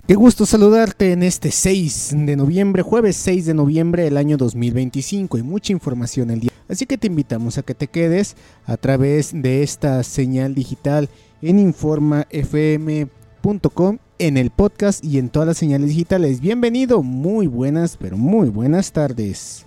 Qué gusto saludarte en este 6 de noviembre, jueves 6 de noviembre del año 2025 y mucha información el día. Así que te invitamos a que te quedes a través de esta señal digital en informafm.com, en el podcast y en todas las señales digitales. Bienvenido, muy buenas, pero muy buenas tardes.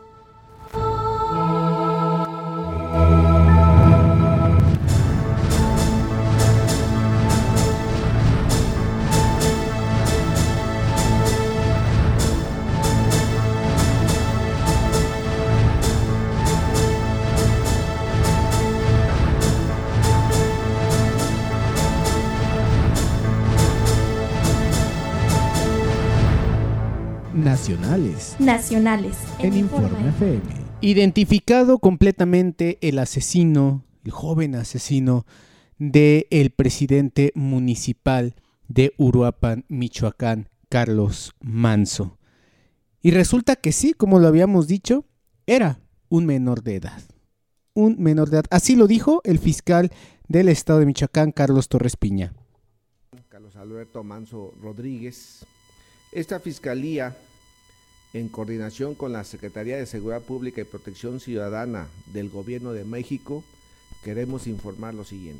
Nacionales en Informe FM. Identificado completamente el asesino, el joven asesino del presidente municipal de Uruapan, Michoacán, Carlos Manso. Y resulta que sí, como lo habíamos dicho, era un menor de edad. Un menor de edad. Así lo dijo el fiscal del estado de Michoacán, Carlos Torres Piña. Carlos Alberto Manso Rodríguez. Esta fiscalía, en coordinación con la Secretaría de Seguridad Pública y Protección Ciudadana del Gobierno de México, queremos informar lo siguiente.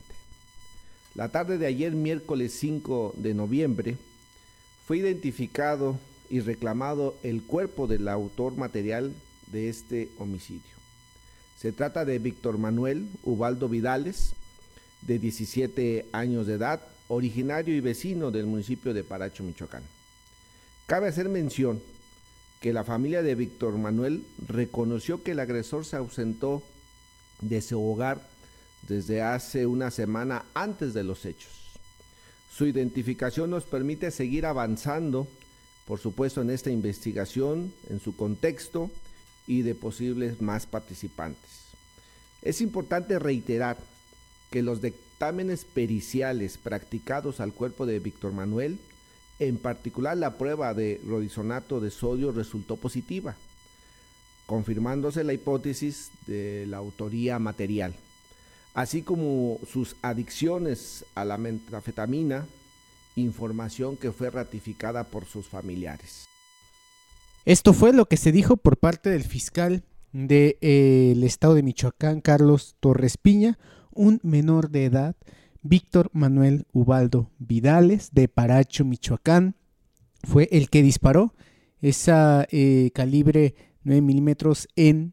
La tarde de ayer, miércoles 5 de noviembre, fue identificado y reclamado el cuerpo del autor material de este homicidio. Se trata de Víctor Manuel Ubaldo Vidales, de 17 años de edad, originario y vecino del municipio de Paracho, Michoacán. Cabe hacer mención que la familia de Víctor Manuel reconoció que el agresor se ausentó de su hogar desde hace una semana antes de los hechos. Su identificación nos permite seguir avanzando, por supuesto, en esta investigación, en su contexto y de posibles más participantes. Es importante reiterar que los dictámenes periciales practicados al cuerpo de Víctor Manuel, en particular la prueba de rodisonato de sodio, resultó positiva, confirmándose la hipótesis de la autoría material, así como sus adicciones a la metanfetamina, información que fue ratificada por sus familiares. Esto fue lo que se dijo por parte del fiscal del estado de Michoacán, Carlos Torres Piña, un menor de edad, Víctor Manuel Ubaldo Vidales, de Paracho, Michoacán, fue el que disparó esa calibre 9 milímetros en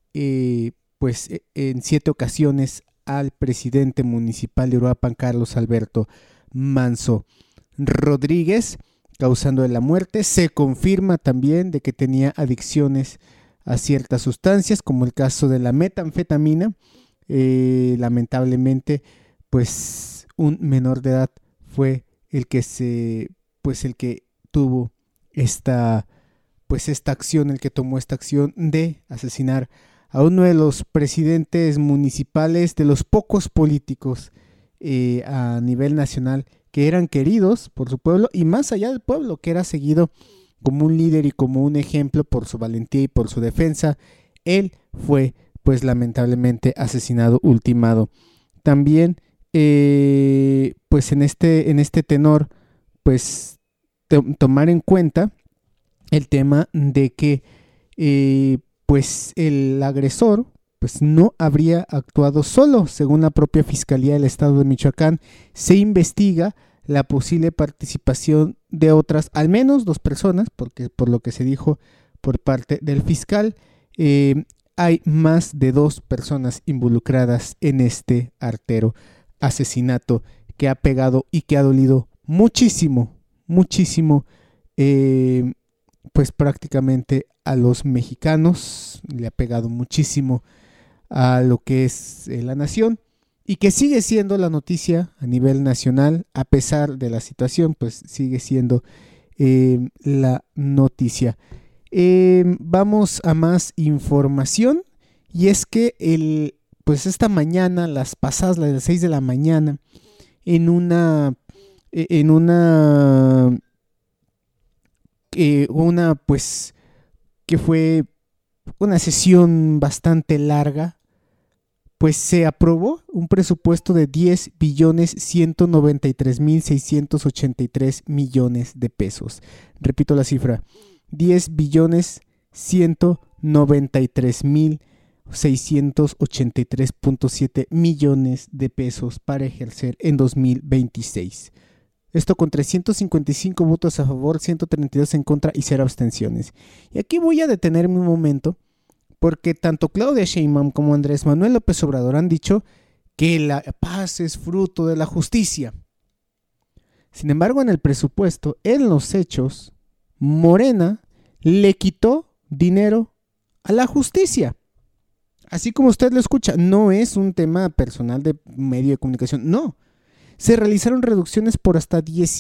7 ocasiones al presidente municipal de Uruapan, Carlos Alberto Manso Rodríguez, causando la muerte. Se confirma también de que tenía adicciones a ciertas sustancias, como el caso de la metanfetamina. Lamentablemente, pues un menor de edad fue el que tuvo esta acción, el que tomó esta acción de asesinar a uno de los presidentes municipales, de los pocos políticos a nivel nacional que eran queridos por su pueblo y más allá del pueblo, que era seguido como un líder y como un ejemplo por su valentía y por su defensa. Él fue pues lamentablemente asesinado, ultimado. También pues en este tenor, pues tomar en cuenta el tema de que pues el agresor pues no habría actuado solo. Según la propia Fiscalía del Estado de Michoacán, se investiga la posible participación de otras, al menos 2 personas, porque por lo que se dijo por parte del fiscal, hay más de 2 personas involucradas en este artero asesinato que ha pegado y que ha dolido muchísimo, pues prácticamente a los mexicanos, le ha pegado muchísimo a lo que es la nación y que sigue siendo la noticia a nivel nacional, a pesar de la situación, pues sigue siendo la noticia. Vamos a más información, y es que esta mañana, las 6 de la mañana, en una pues que fue una sesión bastante larga, pues se aprobó un presupuesto de 10.193.683 millones de pesos. Repito la cifra, 10.193.683.7 millones de pesos para ejercer en 2026. Esto con 355 votos a favor, 132 en contra y 0 abstenciones. Y aquí voy a detenerme un momento, porque tanto Claudia Sheinbaum como Andrés Manuel López Obrador han dicho que la paz es fruto de la justicia. Sin embargo, en el presupuesto, en los hechos, Morena le quitó dinero a la justicia. Así como usted lo escucha, no es un tema personal de medio de comunicación, no. Se realizaron reducciones por hasta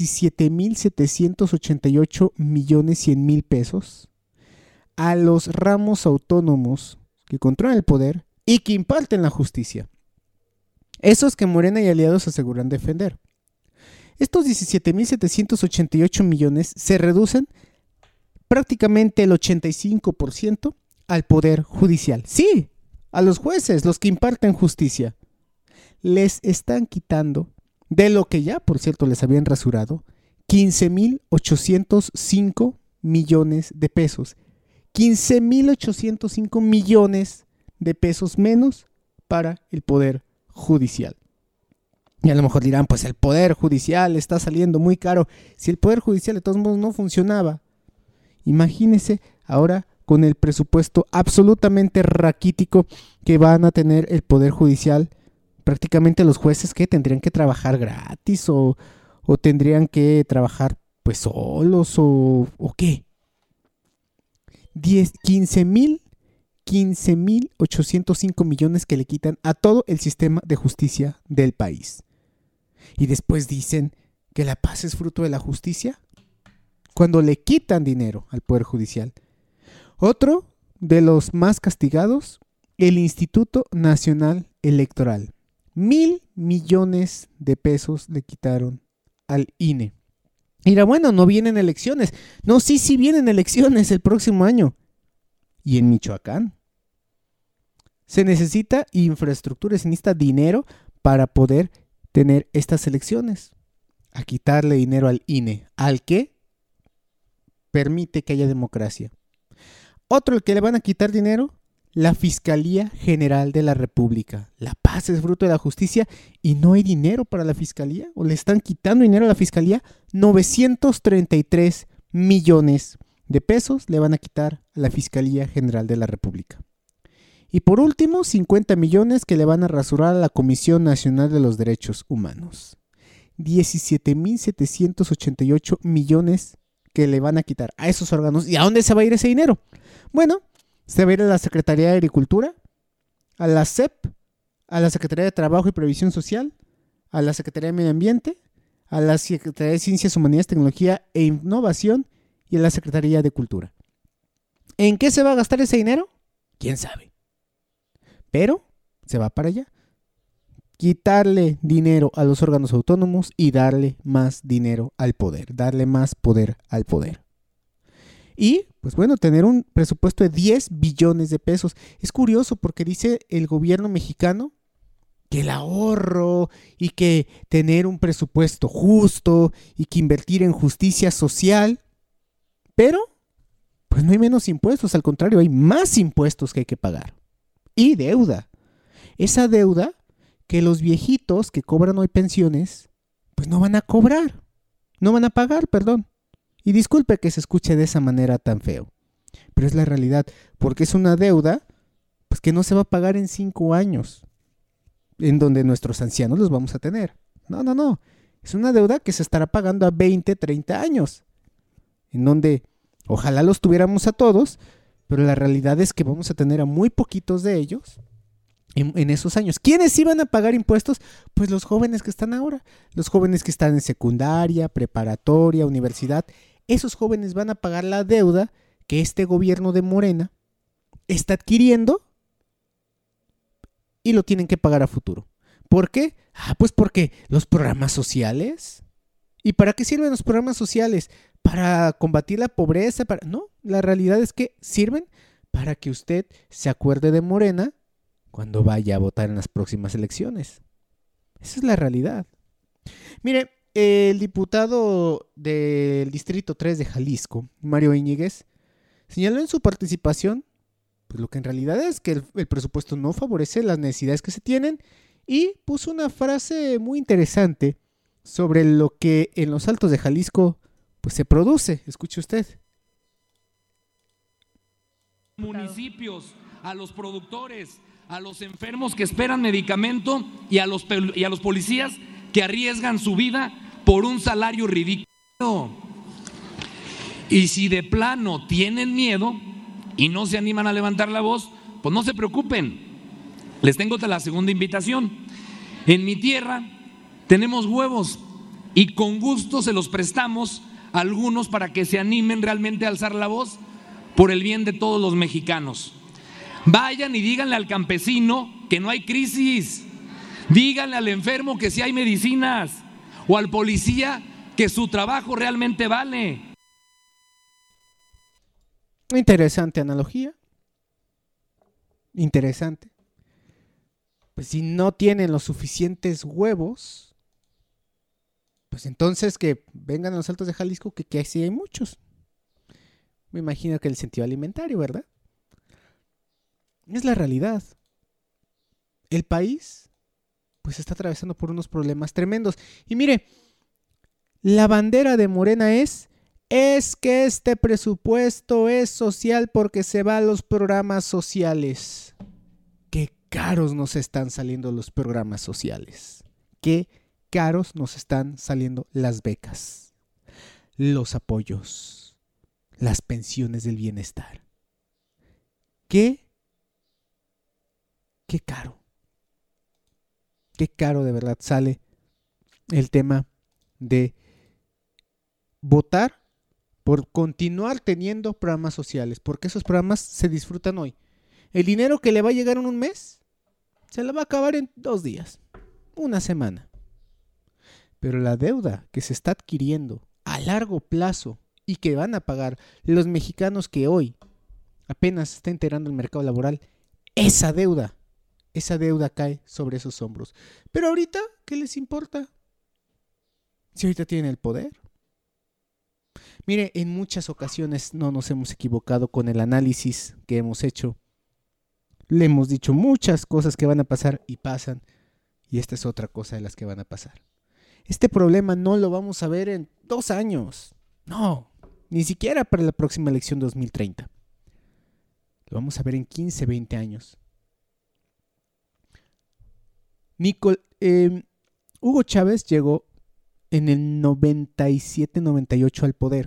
17.788.100.000 pesos a los ramos autónomos que controlan el poder y que imparten la justicia. Esos que Morena y aliados aseguran defender. Estos 17.788 millones se reducen prácticamente el 85% al Poder Judicial. Sí, a los jueces, los que imparten justicia. Les están quitando, de lo que ya, por cierto, les habían rasurado, 15.805 millones de pesos. 15.805 millones de pesos menos para el Poder Judicial. Y a lo mejor dirán, pues el Poder Judicial está saliendo muy caro. Si el Poder Judicial de todos modos no funcionaba, imagínense ahora con el presupuesto absolutamente raquítico que van a tener el Poder Judicial. Prácticamente los jueces que tendrían que trabajar gratis o tendrían que trabajar pues solos o qué. 15.805 millones que le quitan a todo el sistema de justicia del país. Y después dicen que la paz es fruto de la justicia cuando le quitan dinero al Poder Judicial. Otro de los más castigados, el Instituto Nacional Electoral. 1,000 millones de pesos le quitaron al INE. Mira, bueno, no vienen elecciones. No, sí vienen elecciones el próximo año. Y en Michoacán se necesita infraestructura, se necesita dinero para poder tener estas elecciones. A quitarle dinero al INE, al que permite que haya democracia. Otro al que le van a quitar dinero, la Fiscalía General de la República. La paz es fruto de la justicia y no hay dinero para la Fiscalía, o le están quitando dinero a la Fiscalía. 933 millones de pesos le van a quitar a la Fiscalía General de la República. Y por último, 50 millones que le van a rasurar a la Comisión Nacional de los Derechos Humanos. 17.788 millones que le van a quitar a esos órganos. ¿Y a dónde se va a ir ese dinero? Bueno, se va a ir a la Secretaría de Agricultura, a la SEP, a la Secretaría de Trabajo y Previsión Social, a la Secretaría de Medio Ambiente, a la Secretaría de Ciencias, Humanidades, Tecnología e Innovación y a la Secretaría de Cultura. ¿En qué se va a gastar ese dinero? ¿Quién sabe? Pero se va para allá. Quitarle dinero a los órganos autónomos y darle más dinero al poder, darle más poder al poder. Y, pues bueno, tener un presupuesto de 10 billones de pesos. Es curioso porque dice el gobierno mexicano que el ahorro y que tener un presupuesto justo y que invertir en justicia social, pero pues no hay menos impuestos, al contrario, hay más impuestos que hay que pagar. Y deuda. Esa deuda que los viejitos que cobran hoy pensiones, pues no van a cobrar, no van a pagar, perdón. Y disculpe que se escuche de esa manera tan feo, pero es la realidad, porque es una deuda pues que no se va a pagar en 5 años, en donde nuestros ancianos los vamos a tener. No, es una deuda que se estará pagando a 20, 30 años, en donde ojalá los tuviéramos a todos, pero la realidad es que vamos a tener a muy poquitos de ellos en esos años. ¿Quiénes iban a pagar impuestos? Pues los jóvenes que están ahora, los jóvenes que están en secundaria, preparatoria, universidad. Esos jóvenes van a pagar la deuda que este gobierno de Morena está adquiriendo y lo tienen que pagar a futuro. ¿Por qué? Pues porque los programas sociales. ¿Y para qué sirven los programas sociales? ¿Para combatir la pobreza? No, la realidad es que sirven para que usted se acuerde de Morena cuando vaya a votar en las próximas elecciones. Esa es la realidad. Mire, el diputado del Distrito 3 de Jalisco, Mario Íñiguez, señaló en su participación pues lo que en realidad es que el presupuesto no favorece las necesidades que se tienen, y puso una frase muy interesante sobre lo que en los Altos de Jalisco pues se produce. Escuche usted. Municipios, a los productores, a los enfermos que esperan medicamento y a los policías que arriesgan su vida por un salario ridículo. Y si de plano tienen miedo y no se animan a levantar la voz, pues no se preocupen. Les tengo la segunda invitación. En mi tierra tenemos huevos y con gusto se los prestamos a algunos para que se animen realmente a alzar la voz por el bien de todos los mexicanos. Vayan y díganle al campesino que no hay crisis. Díganle al enfermo que sí hay medicinas, o al policía que su trabajo realmente vale. Interesante analogía. Interesante. Pues si no tienen los suficientes huevos, pues entonces que vengan a los Altos de Jalisco, que así hay muchos. Me imagino que el sentido alimentario, ¿verdad? Es la realidad. El país pues está atravesando por unos problemas tremendos. Y mire, la bandera de Morena es que este presupuesto es social porque se va a los programas sociales. Qué caros nos están saliendo los programas sociales. Qué caros nos están saliendo las becas, los apoyos, las pensiones del bienestar. Qué caro. Qué caro de verdad sale el tema de votar por continuar teniendo programas sociales, porque esos programas se disfrutan hoy. El dinero que le va a llegar en un mes se le va a acabar en 2 días, una semana. Pero la deuda que se está adquiriendo a largo plazo y que van a pagar los mexicanos que hoy apenas se está integrando el mercado laboral, esa deuda cae sobre esos hombros. Pero ahorita, ¿qué les importa? Si ahorita tienen el poder. Mire, en muchas ocasiones no nos hemos equivocado con el análisis que hemos hecho. Le hemos dicho muchas cosas que van a pasar y pasan. Y esta es otra cosa de las que van a pasar. Este problema no lo vamos a ver en 2 años. No, ni siquiera para la próxima elección 2030. Lo vamos a ver en 15, 20 años. Hugo Chávez llegó en el 97-98 al poder.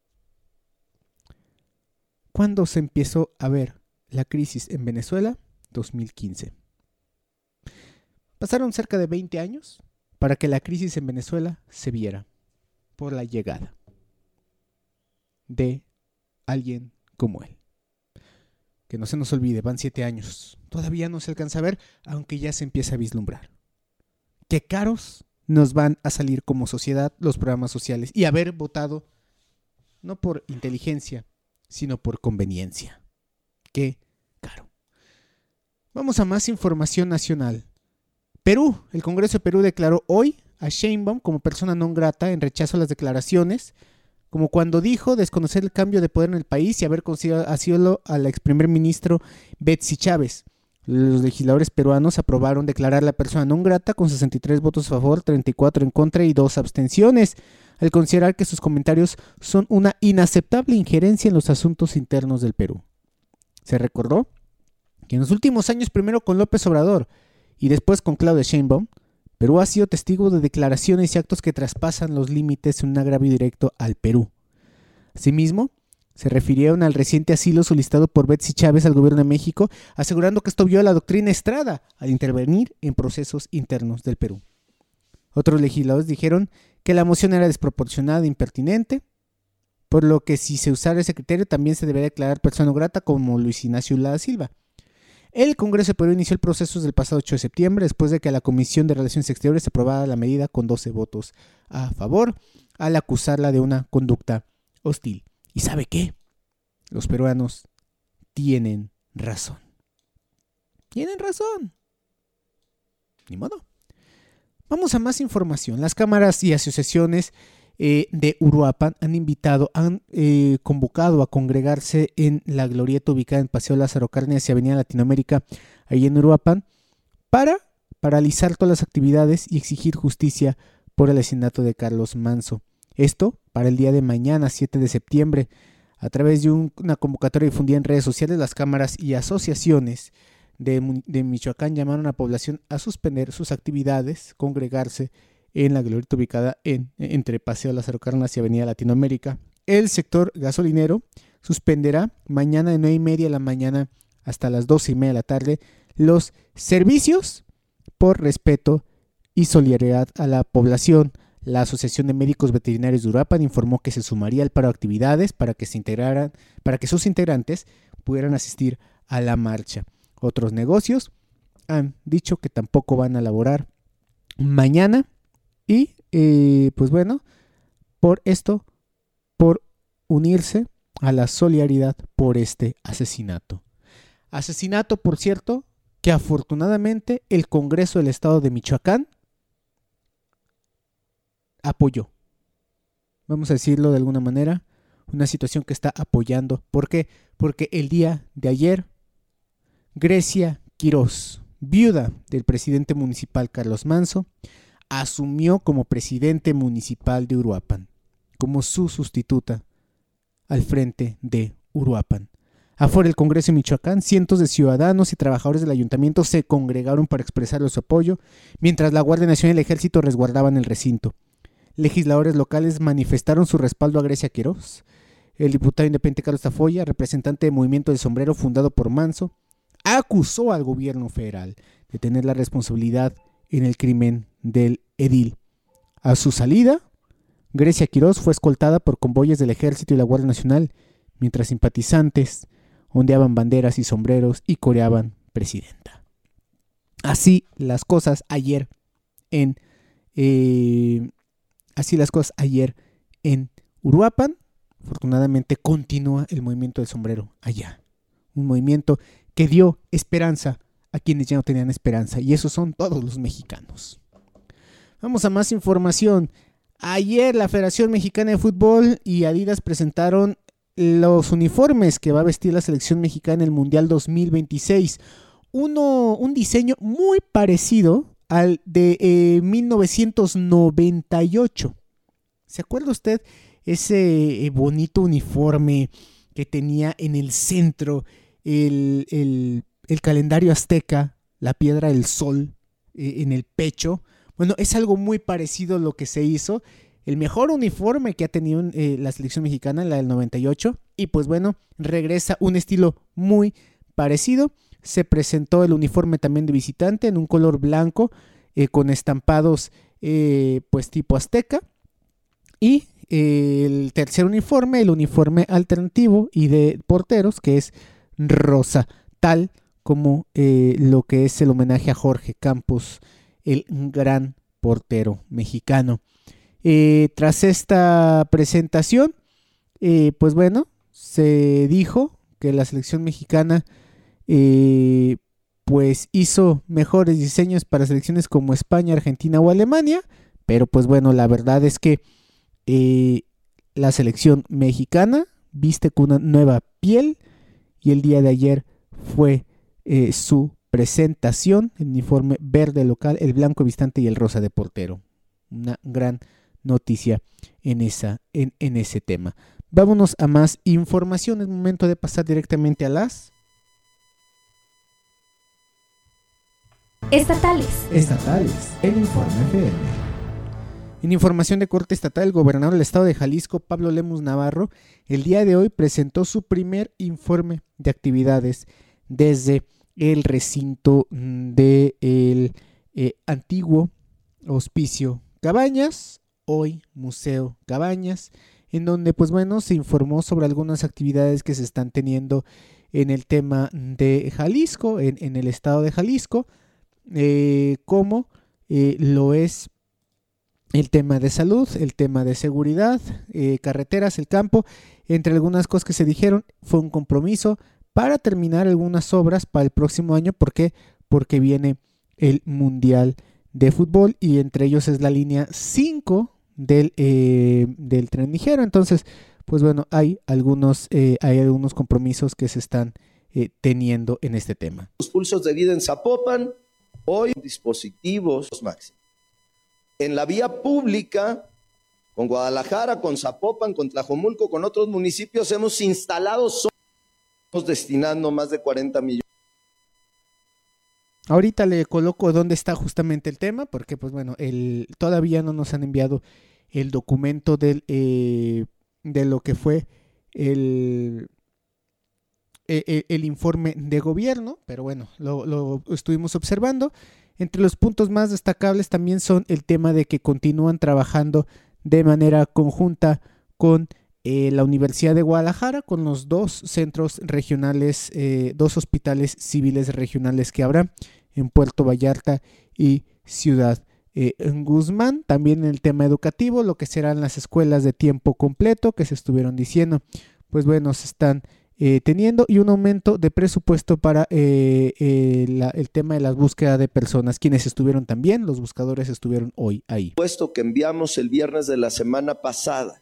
¿Cuándo se empezó a ver la crisis en Venezuela? 2015. Pasaron cerca de 20 años para que la crisis en Venezuela se viera por la llegada de alguien como él. Que no se nos olvide, van 7 años. Todavía no se alcanza a ver, aunque ya se empieza a vislumbrar. Qué caros nos van a salir como sociedad los programas sociales y haber votado no por inteligencia, sino por conveniencia. Qué caro. Vamos a más información nacional. Perú, el Congreso de Perú declaró hoy a Sheinbaum como persona non grata en rechazo a las declaraciones, como cuando dijo desconocer el cambio de poder en el país y haber concedido asilo al ex primer ministro Betsy Chávez. Los legisladores peruanos aprobaron declarar a la persona non grata con 63 votos a favor, 34 en contra y 2 abstenciones, al considerar que sus comentarios son una inaceptable injerencia en los asuntos internos del Perú. Se recordó que en los últimos años, primero con López Obrador y después con Claudia Sheinbaum, Perú ha sido testigo de declaraciones y actos que traspasan los límites en un agravio directo al Perú. Asimismo, se refirieron al reciente asilo solicitado por Betsy Chávez al gobierno de México, asegurando que esto viola la doctrina Estrada al intervenir en procesos internos del Perú. Otros legisladores dijeron que la moción era desproporcionada e impertinente, por lo que si se usara ese criterio también se debería declarar persona non grata como Luis Ignacio Lula da Silva. El Congreso de Perú inició el proceso desde el pasado 8 de septiembre, después de que la Comisión de Relaciones Exteriores aprobara la medida con 12 votos a favor, al acusarla de una conducta hostil. ¿Y sabe qué? Los peruanos tienen razón. Tienen razón. Ni modo. Vamos a más información. Las cámaras y asociaciones de Uruapan han convocado a congregarse en la glorieta ubicada en Paseo Lázaro Cárdenas y Avenida Latinoamérica, ahí en Uruapan, para paralizar todas las actividades y exigir justicia por el asesinato de Carlos Manso. Esto para el día de mañana, 7 de septiembre. A través de una convocatoria difundida en redes sociales, las cámaras y asociaciones de Michoacán llamaron a la población a suspender sus actividades, congregarse en la glorieta ubicada entre Paseo Lázaro Cárdenas y Avenida Latinoamérica. El sector gasolinero suspenderá mañana de 9:30 de la mañana hasta las 12:30 de la tarde los servicios por respeto y solidaridad a la población. La Asociación de Médicos Veterinarios de Uruapan informó que se sumaría al paro de actividades para que sus integrantes pudieran asistir a la marcha. Otros negocios han dicho que tampoco van a laborar mañana y pues bueno, por unirse a la solidaridad por este asesinato. Asesinato, por cierto, que afortunadamente el Congreso del Estado de Michoacán apoyó. Vamos a decirlo de alguna manera, una situación que está apoyando. ¿Por qué? Porque el día de ayer, Grecia Quirós, viuda del presidente municipal Carlos Manso, asumió como presidente municipal de Uruapan, como su sustituta al frente de Uruapan. Afuera del Congreso de Michoacán, cientos de ciudadanos y trabajadores del ayuntamiento se congregaron para expresar su apoyo, mientras la Guardia Nacional y el Ejército resguardaban el recinto. Legisladores locales manifestaron su respaldo a Grecia Quirós. El diputado independiente Carlos Tafoya, representante del Movimiento del Sombrero fundado por Manso, acusó al gobierno federal de tener la responsabilidad en el crimen del edil. A su salida, Grecia Quirós fue escoltada por convoyes del Ejército y la Guardia Nacional, mientras simpatizantes ondeaban banderas y sombreros y coreaban presidenta. Así las cosas ayer en Uruapan. Afortunadamente continúa el movimiento del sombrero allá. Un movimiento que dio esperanza a quienes ya no tenían esperanza, y esos son todos los mexicanos. Vamos a más información. Ayer la Federación Mexicana de Fútbol y Adidas presentaron los uniformes que va a vestir la selección mexicana en el Mundial 2026. Un diseño muy parecido al de 1998. ¿Se acuerda usted ese bonito uniforme que tenía en el centro el calendario azteca, la piedra del sol en el pecho? Bueno, es algo muy parecido a lo que se hizo. El mejor uniforme que ha tenido la selección mexicana, la del 98. Y pues bueno, regresa un estilo muy parecido. Se presentó el uniforme también de visitante en un color blanco con estampados pues tipo azteca. Y el tercer uniforme, el uniforme alternativo y de porteros, que es rosa, tal como lo que es el homenaje a Jorge Campos, el gran portero mexicano. Tras esta presentación, pues bueno, se dijo que la selección mexicana pues hizo mejores diseños para selecciones como España, Argentina o Alemania, pero pues bueno, la verdad es que la selección mexicana viste con una nueva piel, y el día de ayer fue su presentación, el uniforme verde local, el blanco visitante y el rosa de portero. Una gran noticia en ese tema. Vámonos a más información. Es momento de pasar directamente a las estatales. El Informe FM. En información de corte estatal, el gobernador del estado de Jalisco, Pablo Lemus Navarro, el día de hoy presentó su primer informe de actividades desde el recinto del antiguo Hospicio Cabañas, hoy Museo Cabañas, en donde pues bueno, se informó sobre algunas actividades que se están teniendo en el tema de Jalisco, en el estado de Jalisco, como lo es el tema de salud, el tema de seguridad, carreteras, el campo. Entre algunas cosas que se dijeron, fue un compromiso para terminar algunas obras para el próximo año. ¿Por qué? Porque viene el Mundial de Fútbol y entre ellos es la línea 5 del Tren Ligero. Entonces, pues bueno, hay algunos compromisos que se están teniendo en este tema. Los pulsos de vida en Zapopan, hoy dispositivos máximos. En la vía pública, con Guadalajara, con Zapopan, con Tlajomulco, con otros municipios, hemos instalado, estamos destinando más de 40 millones. Ahorita le coloco dónde está justamente el tema, porque pues bueno, todavía no nos han enviado el documento de lo que fue el informe de gobierno, pero bueno, lo estuvimos observando. Entre los puntos más destacables también son el tema de que continúan trabajando de manera conjunta con la Universidad de Guadalajara, con los 2 centros regionales, 2 hospitales civiles regionales que habrá en Puerto Vallarta y Ciudad Guzmán. También en el tema educativo, lo que serán las escuelas de tiempo completo que se estuvieron diciendo, pues bueno, se están teniendo, y un aumento de presupuesto para el tema de la búsqueda de personas, quienes estuvieron también, los buscadores estuvieron hoy ahí. Puesto que enviamos el viernes de la semana pasada,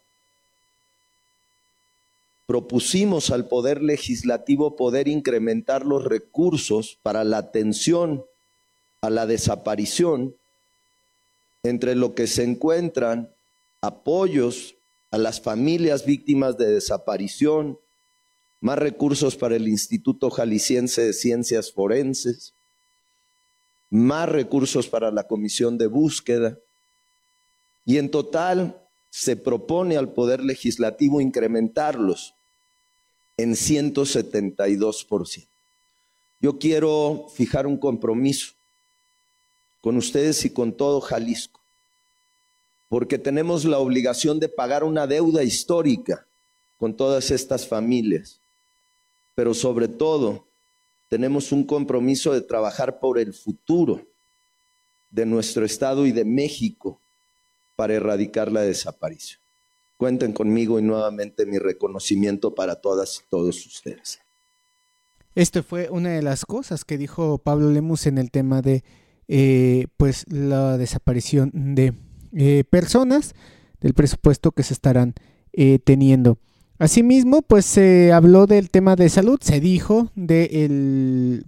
propusimos al Poder Legislativo poder incrementar los recursos para la atención a la desaparición, entre lo que se encuentran apoyos a las familias víctimas de desaparición, más recursos para el Instituto Jalisciense de Ciencias Forenses, más recursos para la Comisión de Búsqueda, y en total se propone al Poder Legislativo incrementarlos en 172%. Yo quiero fijar un compromiso con ustedes y con todo Jalisco, porque tenemos la obligación de pagar una deuda histórica con todas estas familias, pero sobre todo tenemos un compromiso de trabajar por el futuro de nuestro estado y de México para erradicar la desaparición. Cuenten conmigo y nuevamente mi reconocimiento para todas y todos ustedes. Esto fue una de las cosas que dijo Pablo Lemus en el tema de pues la desaparición de personas, del presupuesto que se estarán teniendo. Asimismo, pues se habló del tema de salud, se dijo de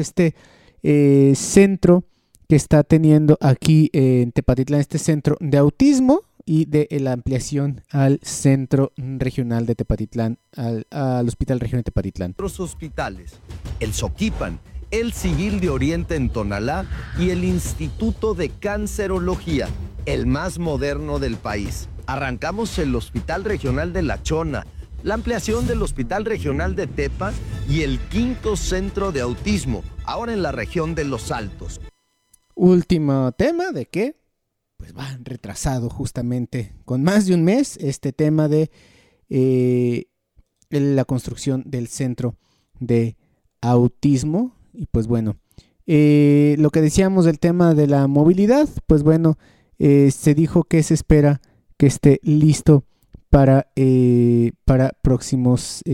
centro que está teniendo aquí en Tepatitlán, este centro de autismo, y de la ampliación al centro regional de Tepatitlán, al Hospital Regional de Tepatitlán. Otros hospitales, el Xoquipan, el Civil de Oriente en Tonalá y el Instituto de Cancerología, el más moderno del país. Arrancamos el Hospital Regional de La Chona, la ampliación del Hospital Regional de Tepa y el 5º Centro de Autismo, ahora en la región de Los Altos. Último tema de que pues va retrasado justamente con más de un mes este tema de la construcción del centro de autismo. Y pues bueno, lo que decíamos del tema de la movilidad, pues bueno, se dijo que se espera que esté listo para próximos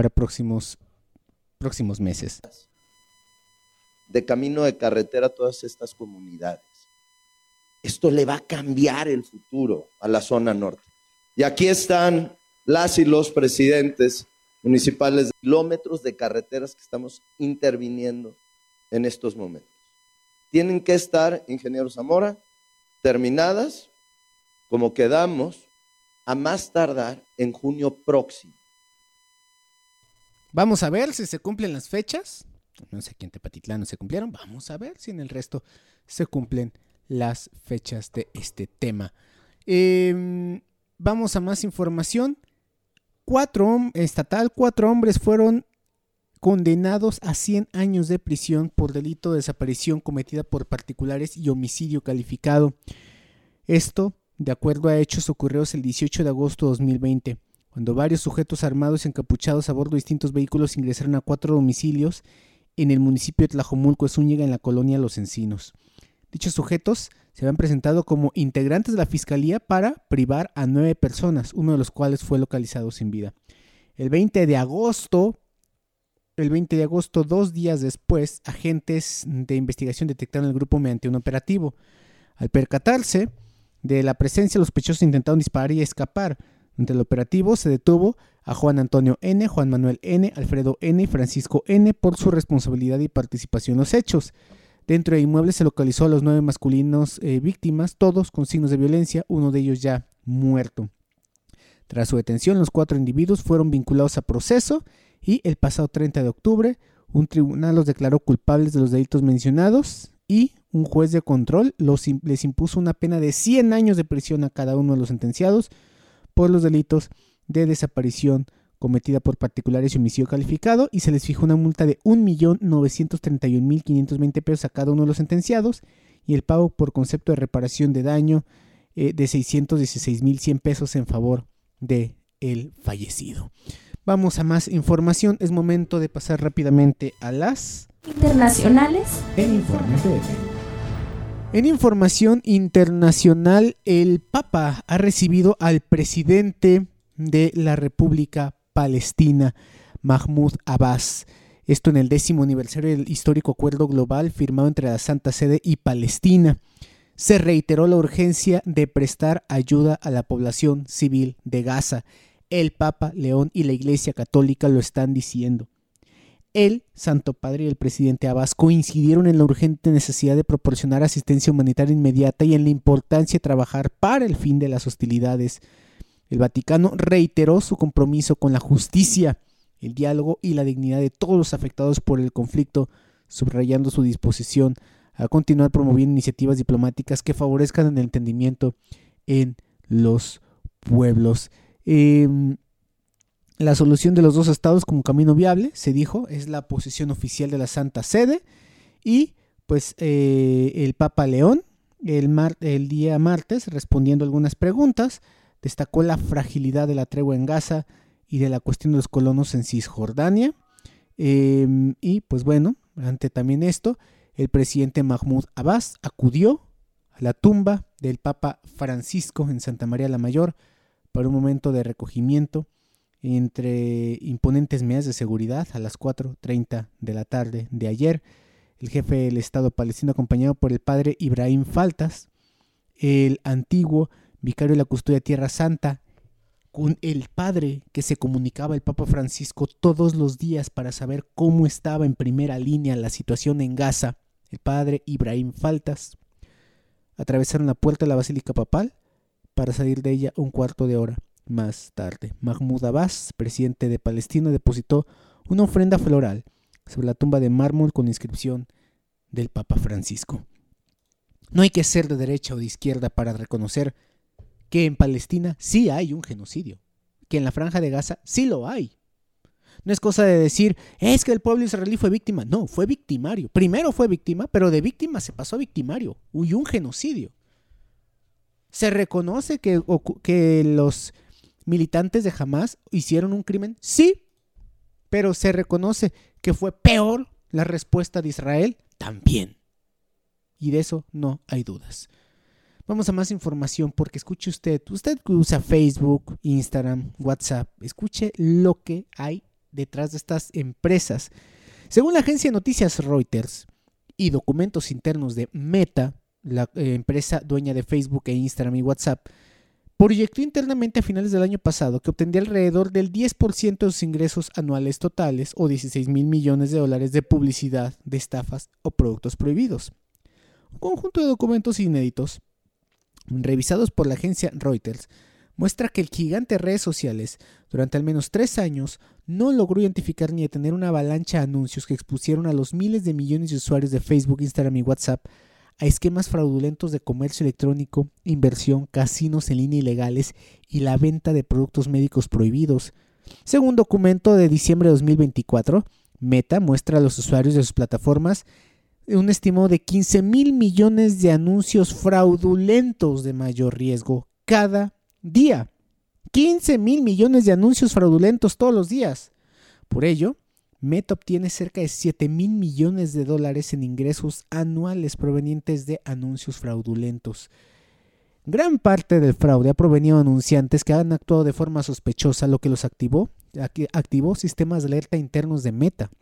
meses. De camino de carretera a todas estas comunidades. Esto le va a cambiar el futuro a la zona norte. Y aquí están las y los presidentes municipales de kilómetros de carreteras que estamos interviniendo en estos momentos. Tienen que estar, ingeniero Zamora, terminadas, como quedamos, a más tardar en junio próximo. Vamos a ver si se cumplen las fechas. No sé, aquí en Tepatitlán no se cumplieron. Vamos a ver si en el resto se cumplen las fechas de este tema. Vamos a más información. 4 hombres fueron condenados a 100 años de prisión por delito de desaparición cometida por particulares y homicidio calificado. Esto, de acuerdo a hechos ocurridos el 18 de agosto de 2020, cuando varios sujetos armados y encapuchados a bordo de distintos vehículos ingresaron a 4 domicilios en el municipio de Tlajomulco, Zúñiga, en la colonia Los Encinos. Dichos sujetos se habían presentado como integrantes de la Fiscalía para privar a 9 personas, uno de los cuales fue localizado sin vida. El 20 de agosto el 20 de agosto, 2 días después, agentes de investigación detectaron el grupo mediante un operativo. Al percatarse de la presencia, los sospechosos intentaron disparar y escapar. Durante el operativo se detuvo a Juan Antonio N., Juan Manuel N., Alfredo N. y Francisco N. por su responsabilidad y participación en los hechos. Dentro del inmueble se localizó a los 9 masculinos víctimas, todos con signos de violencia, uno de ellos ya muerto. Tras su detención, los 4 individuos fueron vinculados a proceso y el pasado 30 de octubre un tribunal los declaró culpables de los delitos mencionados y un juez de control les impuso una pena de 100 años de prisión a cada uno de los sentenciados por los delitos de desaparición cometida por particulares y homicidio calificado, y se les fijó una multa de 1.931.520 pesos a cada uno de los sentenciados y el pago por concepto de reparación de daño de 616.100 pesos en favor de el fallecido. Vamos a más información. Es momento de pasar rápidamente a las internacionales en Informe PF. En información internacional, el Papa ha recibido al presidente de la República Palestina, Mahmoud Abbas. Esto en el 10º aniversario del histórico acuerdo global firmado entre la Santa Sede y Palestina. Se reiteró la urgencia de prestar ayuda a la población civil de Gaza. El Papa León y la Iglesia Católica lo están diciendo. El Santo Padre y el presidente Abbas coincidieron en la urgente necesidad de proporcionar asistencia humanitaria inmediata y en la importancia de trabajar para el fin de las hostilidades. El Vaticano reiteró su compromiso con la justicia, el diálogo y la dignidad de todos los afectados por el conflicto, subrayando su disposición a continuar promoviendo iniciativas diplomáticas que favorezcan el entendimiento en los pueblos. La solución de los 2 estados como camino viable, se dijo, es la posición oficial de la Santa Sede, y pues el Papa León el día martes, respondiendo a algunas preguntas, destacó la fragilidad de la tregua en Gaza y de la cuestión de los colonos en Cisjordania. Y pues bueno, ante también esto, el presidente Mahmoud Abbas acudió a la tumba del Papa Francisco en Santa María la Mayor para un momento de recogimiento entre imponentes medidas de seguridad a las 4:30 de la tarde de ayer. El jefe del Estado palestino, acompañado por el padre Ibrahim Faltas, el antiguo vicario de la Custodia de Tierra Santa, con el padre que se comunicaba el Papa Francisco todos los días para saber cómo estaba en primera línea la situación en Gaza, el padre Ibrahim Faltas, atravesaron la puerta de la Basílica Papal para salir de ella un cuarto de hora más tarde. Mahmoud Abbas, presidente de Palestina, depositó una ofrenda floral sobre la tumba de mármol con inscripción del Papa Francisco. No hay que ser de derecha o de izquierda para reconocer que en Palestina sí hay un genocidio, que en la Franja de Gaza sí lo hay. No es cosa de decir, es que el pueblo israelí fue víctima. No, fue victimario. Primero fue víctima, pero de víctima se pasó a victimario. Hubo un genocidio. ¿Se reconoce que los militantes de Hamas hicieron un crimen? Sí, pero se reconoce que fue peor la respuesta de Israel también. Y de eso no hay dudas. Vamos a más información porque escuche usted que usa Facebook, Instagram, WhatsApp, escuche lo que hay detrás de estas empresas. Según la agencia de noticias Reuters y documentos internos de Meta, la empresa dueña de Facebook e Instagram y WhatsApp, proyectó internamente a finales del año pasado que obtendría alrededor del 10% de sus ingresos anuales totales o $16,000 millones de publicidad de estafas o productos prohibidos. Un conjunto de documentos inéditos revisados por la agencia Reuters muestra que el gigante de redes sociales durante al menos 3 años no logró identificar ni detener una avalancha de anuncios que expusieron a los miles de millones de usuarios de Facebook, Instagram y WhatsApp a esquemas fraudulentos de comercio electrónico, inversión, casinos en línea ilegales y la venta de productos médicos prohibidos. Según un documento de diciembre de 2024, Meta muestra a los usuarios de sus plataformas un estimado de 15,000 millones de anuncios fraudulentos de mayor riesgo cada día. 15,000 millones de anuncios fraudulentos todos los días. Por ello, Meta obtiene cerca de $7,000 millones en ingresos anuales provenientes de anuncios fraudulentos. Gran parte del fraude ha provenido de anunciantes que han actuado de forma sospechosa, lo que los activó sistemas de alerta internos de Meta.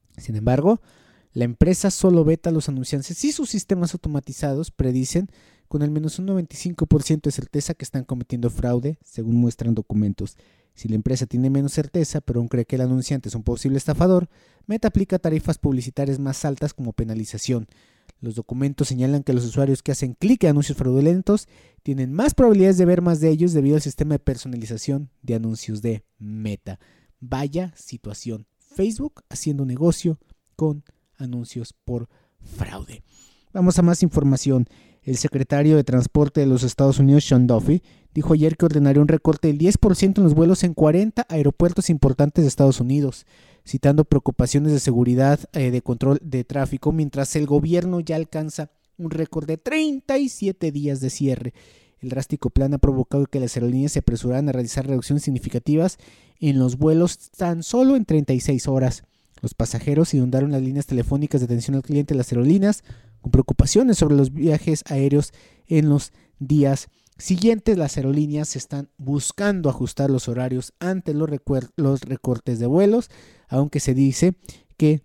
Sin embargo, la empresa solo veta a los anunciantes si sus sistemas automatizados predicen con al menos un 95% de certeza que están cometiendo fraude, según muestran documentos. Si la empresa tiene menos certeza, pero aún cree que el anunciante es un posible estafador, Meta aplica tarifas publicitarias más altas como penalización. Los documentos señalan que los usuarios que hacen clic en anuncios fraudulentos tienen más probabilidades de ver más de ellos debido al sistema de personalización de anuncios de Meta. Vaya situación. Facebook haciendo negocio con anuncios por fraude. Vamos a más información. El secretario de Transporte de los Estados Unidos, Sean Duffy, dijo ayer que ordenaría un recorte del 10% en los vuelos en 40 aeropuertos importantes de Estados Unidos, citando preocupaciones de seguridad de control de tráfico, mientras el gobierno ya alcanza un récord de 37 días de cierre. El drástico plan ha provocado que las aerolíneas se apresuraran a realizar reducciones significativas en los vuelos tan solo en 36 horas. Los pasajeros inundaron las líneas telefónicas de atención al cliente de las aerolíneas con preocupaciones sobre los viajes aéreos en los días siguientes. Las aerolíneas están buscando ajustar los horarios ante los recortes de vuelos, aunque se dice que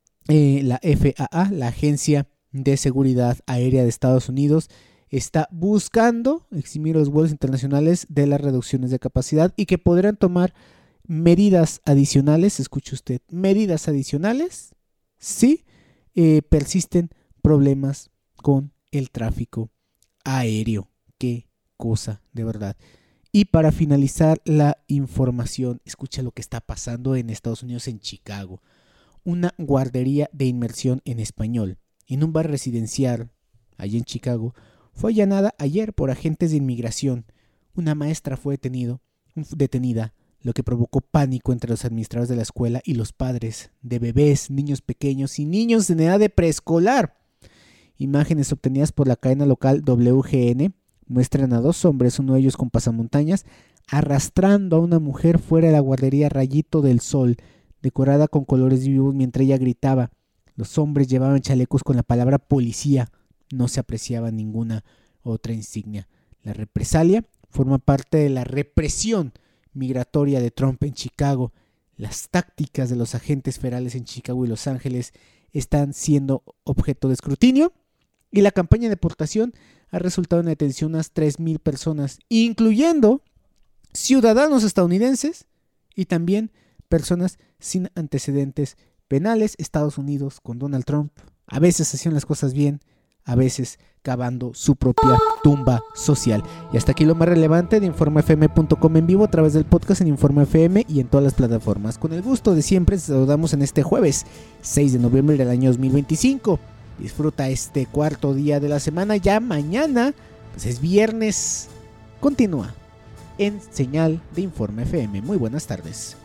la FAA, la Agencia de Seguridad Aérea de Estados Unidos, está buscando eximir los vuelos internacionales de las reducciones de capacidad y que podrán tomar medidas adicionales, escuche usted, medidas adicionales si persisten problemas con el tráfico aéreo. Qué cosa, de verdad. Y para finalizar la información, escucha lo que está pasando en Estados Unidos, en Chicago. Una guardería de inmersión en español en un bar residencial allí en Chicago fue allanada ayer por agentes de inmigración. Una maestra fue detenida, lo que provocó pánico entre los administradores de la escuela y los padres de bebés, niños pequeños y niños en edad de preescolar. Imágenes obtenidas por la cadena local WGN muestran a dos hombres, uno de ellos con pasamontañas, arrastrando a una mujer fuera de la guardería Rayito del Sol, decorada con colores vivos mientras ella gritaba. Los hombres llevaban chalecos con la palabra policía, no se apreciaba ninguna otra insignia. La represalia forma parte de la represión migratoria de Trump en Chicago. Las tácticas de los agentes federales en Chicago y Los Ángeles están siendo objeto de escrutinio y la campaña de deportación ha resultado en la detención de unas 3,000 personas, incluyendo ciudadanos estadounidenses y también personas sin antecedentes penales. Estados Unidos con Donald Trump a veces hacían las cosas bien, a veces cavando su propia tumba social. Y hasta aquí lo más relevante de InformaFM.com en vivo a través del podcast en Informa FM y en todas las plataformas. Con el gusto de siempre, te saludamos en este jueves 6 de noviembre del año 2025. Disfruta este cuarto día de la semana. Ya mañana, pues es viernes. Continúa en señal de Informa FM. Muy buenas tardes.